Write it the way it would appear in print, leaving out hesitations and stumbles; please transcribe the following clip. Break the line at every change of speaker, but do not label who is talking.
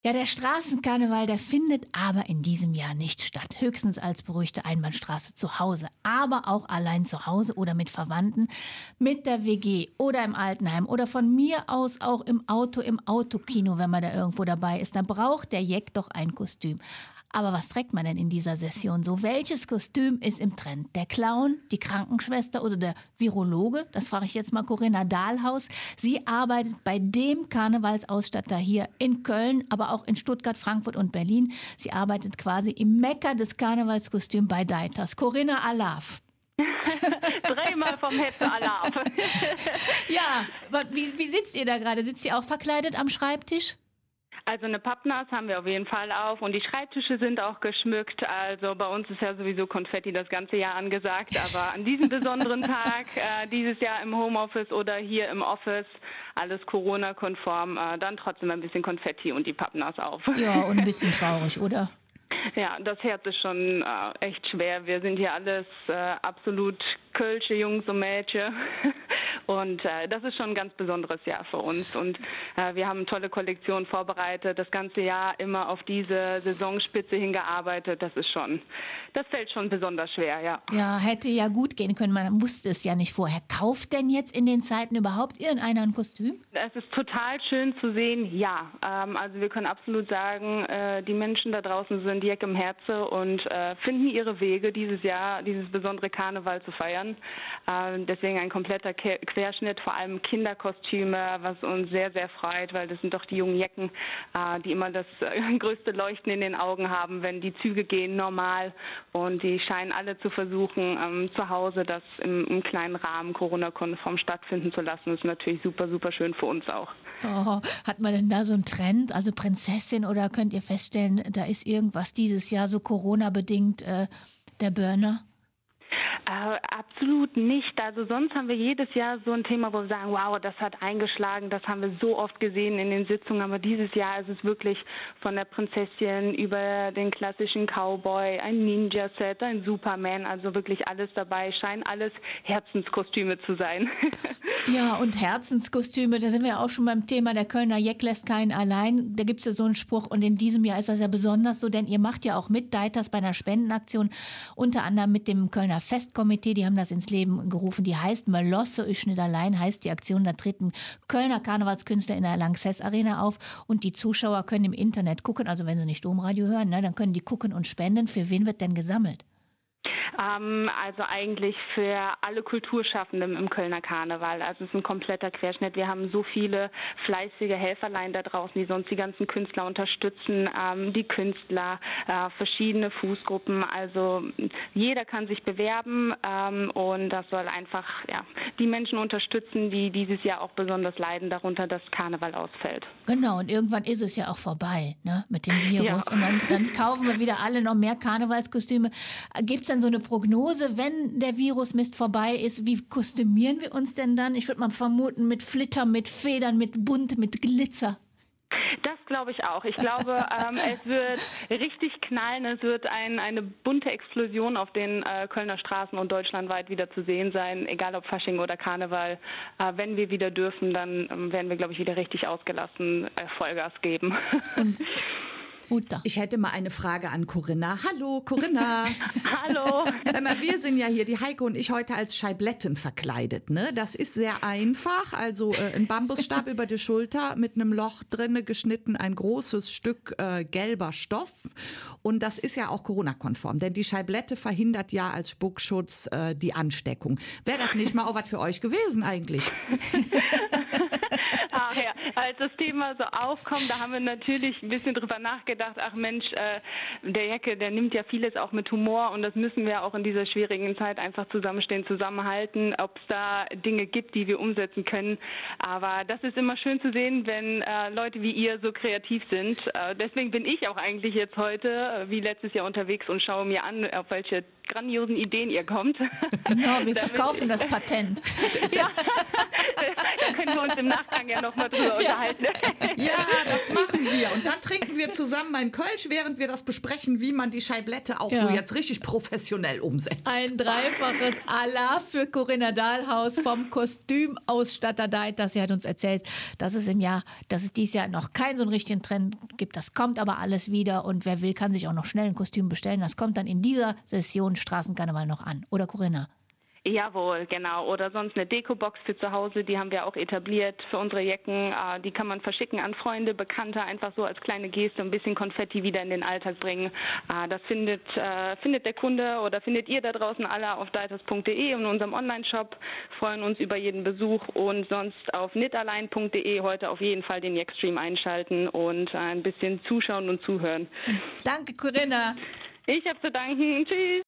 Ja, der Straßenkarneval, der findet aber in diesem Jahr nicht statt. Höchstens als beruhigte Einbahnstraße zu Hause. Aber auch allein zu Hause oder mit Verwandten, mit der WG oder im Altenheim oder von mir aus auch im Auto, im Autokino, wenn man da irgendwo dabei ist. Da braucht der Jeck doch ein Kostüm. Aber was trägt man denn in dieser Session so? Welches Kostüm ist im Trend? Der Clown, die Krankenschwester oder der Virologe? Das frage ich jetzt mal Corinna Dahlhaus. Sie arbeitet bei dem Karnevalsausstatter hier in Köln, aber auch in Stuttgart, Frankfurt und Berlin. Sie arbeitet quasi im Mekka des Karnevalskostüms bei Deitas. Corinna Alaf.
Dreimal vom Hetze Alarm.
Ja, wie sitzt ihr da gerade? Sitzt ihr auch verkleidet am Schreibtisch?
Also eine Pappnass haben wir auf jeden Fall auf und die Schreibtische sind auch geschmückt. Also bei uns ist ja sowieso Konfetti das ganze Jahr angesagt, aber an diesem besonderen Tag, dieses Jahr im Homeoffice oder hier im Office, alles Corona-konform, dann trotzdem ein bisschen Konfetti und die Pappnass auf.
Ja, und ein bisschen traurig, oder?
Ja, das Herz ist schon echt schwer. Wir sind hier alles absolut kölsche Jungs und Mädchen. Und das ist schon ein ganz besonderes Jahr für uns. Und wir haben tolle Kollektionen vorbereitet, das ganze Jahr immer auf diese Saisonspitze hingearbeitet. Das fällt schon besonders schwer, ja.
Ja, hätte ja gut gehen können. Man musste es ja nicht vorher. Kauft denn jetzt in den Zeiten überhaupt irgendeiner ein Kostüm?
Es ist total schön zu sehen, ja. Also wir können absolut sagen, die Menschen da draußen sind Jeck im Herzen und finden ihre Wege, dieses Jahr, dieses besondere Karneval zu feiern. Deswegen ein kompletter Querschnitt, vor allem Kinderkostüme, was uns sehr, sehr freut, weil das sind doch die jungen Jecken, die immer das größte Leuchten in den Augen haben, wenn die Züge gehen normal. Und die scheinen alle zu versuchen, zu Hause das im kleinen Rahmen Corona-konform stattfinden zu lassen. Das ist natürlich super, super schön für uns auch.
Oh, hat man denn da so einen Trend, also Prinzessin, oder könnt ihr feststellen, da ist irgendwas dieses Jahr so Corona-bedingt der Burner?
Absolut nicht. Also sonst haben wir jedes Jahr so ein Thema, wo wir sagen, wow, das hat eingeschlagen, das haben wir so oft gesehen in den Sitzungen, aber dieses Jahr ist es wirklich von der Prinzessin über den klassischen Cowboy, ein Ninja-Set, ein Superman, also wirklich alles dabei, scheinen alles Herzenskostüme zu sein.
Ja, und Herzenskostüme, da sind wir auch schon beim Thema, der Kölner Jeck lässt keinen allein. Da gibt es ja so einen Spruch und in diesem Jahr ist das ja besonders so, denn ihr macht ja auch mit Deitas bei einer Spendenaktion, unter anderem mit dem Kölner Festkomitee, die haben das ins Leben gerufen, die heißt Melosse ist nicht allein, heißt die Aktion, da treten Kölner Karnevalskünstler in der Lanxess Arena auf und die Zuschauer können im Internet gucken, also wenn sie nicht Domradio hören, ne, dann können die gucken und spenden. Für wen wird denn gesammelt?
Also eigentlich für alle Kulturschaffenden im Kölner Karneval. Also es ist ein kompletter Querschnitt. Wir haben so viele fleißige Helferlein da draußen, die sonst die ganzen Künstler unterstützen, die Künstler, verschiedene Fußgruppen. Also jeder kann sich bewerben und das soll einfach die Menschen unterstützen, die dieses Jahr auch besonders leiden darunter, dass Karneval ausfällt.
Genau, und irgendwann ist es ja auch vorbei, ne, mit dem Virus. Ja. Und dann kaufen wir wieder alle noch mehr Karnevalskostüme. Gibt es denn so eine Prognose, wenn der Virusmist vorbei ist, wie kostümieren wir uns denn dann? Ich würde mal vermuten, mit Flitter, mit Federn, mit Bunt, mit Glitzer.
Das glaube ich auch. Ich glaube, es wird richtig knallen. Es wird eine bunte Explosion auf den Kölner Straßen und deutschlandweit wieder zu sehen sein, egal ob Fasching oder Karneval. Wenn wir wieder dürfen, dann werden wir, glaube ich, wieder richtig ausgelassen Vollgas geben.
Ich hätte mal eine Frage an Corinna. Hallo, Corinna.
Hallo.
Wir sind ja hier, die Heike und ich, heute als Scheibletten verkleidet. Ne? Das ist sehr einfach. Also ein Bambusstab über die Schulter mit einem Loch drinne geschnitten, ein großes Stück gelber Stoff. Und das ist ja auch Corona-konform, denn die Scheiblette verhindert ja als Spuckschutz die Ansteckung. Wäre das nicht mal auch was für euch gewesen eigentlich?
Ach ja, als das Thema so aufkommt, da haben wir natürlich ein bisschen drüber nachgedacht. Ach Mensch, der Jecke, der nimmt ja vieles auch mit Humor und das müssen wir auch in dieser schwierigen Zeit einfach zusammenstehen, zusammenhalten, ob es da Dinge gibt, die wir umsetzen können. Aber das ist immer schön zu sehen, wenn Leute wie ihr so kreativ sind. Deswegen bin ich auch eigentlich jetzt heute wie letztes Jahr unterwegs und schaue mir an, auf welche grandiosen Ideen ihr kommt.
Genau, wir verkaufen das Patent.
Ja, da können wir uns im Nachgang ja nochmal drüber unterhalten.
Ja, das machen wir. Und dann trinken wir zusammen einen Kölsch, während wir das besprechen, wie man die Scheiblette auch so jetzt richtig professionell umsetzt.
Ein dreifaches Allah für Corinna Dahlhaus vom Kostümausstatter Deiters. Sie hat uns erzählt, dass es dieses Jahr noch keinen so einen richtigen Trend gibt. Das kommt aber alles wieder und wer will, kann sich auch noch schnell ein Kostüm bestellen. Das kommt dann in dieser Session Straßenkarneval noch an. Oder Corinna?
Jawohl, genau. Oder sonst eine Dekobox für zu Hause, die haben wir auch etabliert für unsere Jacken. Die kann man verschicken an Freunde, Bekannte, einfach so als kleine Geste, ein bisschen Konfetti wieder in den Alltag bringen. Das findet der Kunde oder findet ihr da draußen alle auf deiters.de in unserem Online-Shop. Freuen uns über jeden Besuch und sonst auf nitallein.de heute auf jeden Fall den Jackstream einschalten und ein bisschen zuschauen und zuhören.
Danke, Corinna.
Ich habe zu danken. Tschüss.